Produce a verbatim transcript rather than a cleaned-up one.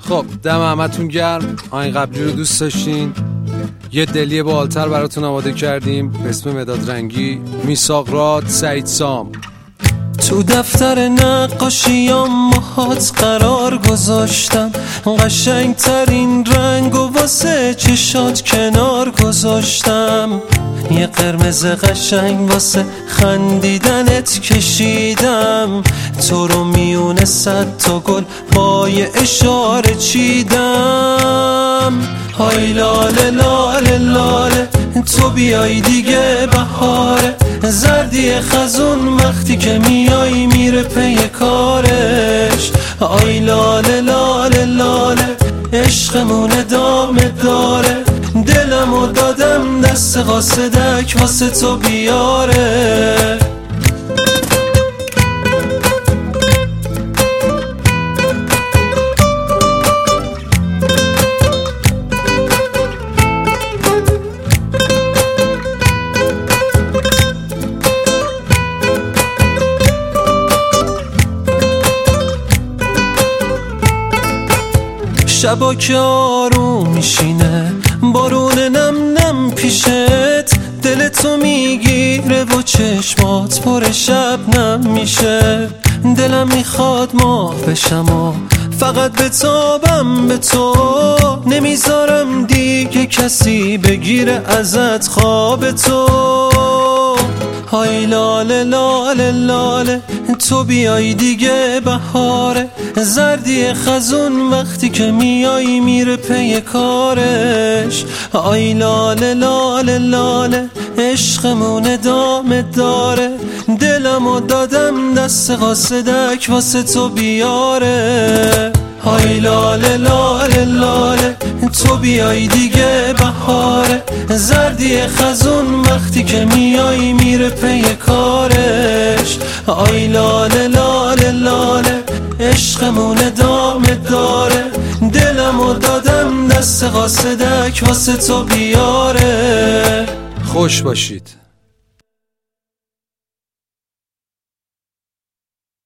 خب دم همتون گرم. آین قبلی رو دوست داشتین؟ یه دلی بالتر براتون آماده کردیم به اسم مداد رنگی، میثاق راد، سعید سام. تو دفتر نقاشیام موهات قرار گذاشتم، قشنگ ترین رنگ و واسه چشات کنار گذاشتم، یه قرمز قشنگ واسه خندیدنت کشیدم، تو رو میونه صد تا گل با یه اشاره چیدم. های لاله لاله لاله تو بیای دیگه بهاره، زردی خزون وقتی که میای میره پی کارش. آی لاله لاله لاله عشقمون ادامه داره، دلمو دادم دست قاصدک واسه تو بیاره. شبا که آروم میشینه بارون نم نم پیشت، دلتو میگیره و چشمات پر شبنم میشه، دلم میخواد ماه بشم و فقط بتابم به تو، نمیذارم دیگه کسی بگیره ازت خواب تو. های لاله لاله لاله تو بیای دیگه بهاره، زردی خزون وقتی که میای میره پی کارش. آی لاله لاله لاله عشقمون ادامه داره، دلمو دادم دست قاصدک واسه تو بیاره. های لاله لاله لاله تو بیای دیگه بهاره، زردی خزون وقتی که میای میره پی کارش. آی لاله لاله لاله عشقمون ادامه داره، دلمو دادم دست قاصدک واسه تو بیاره. خوش باشید.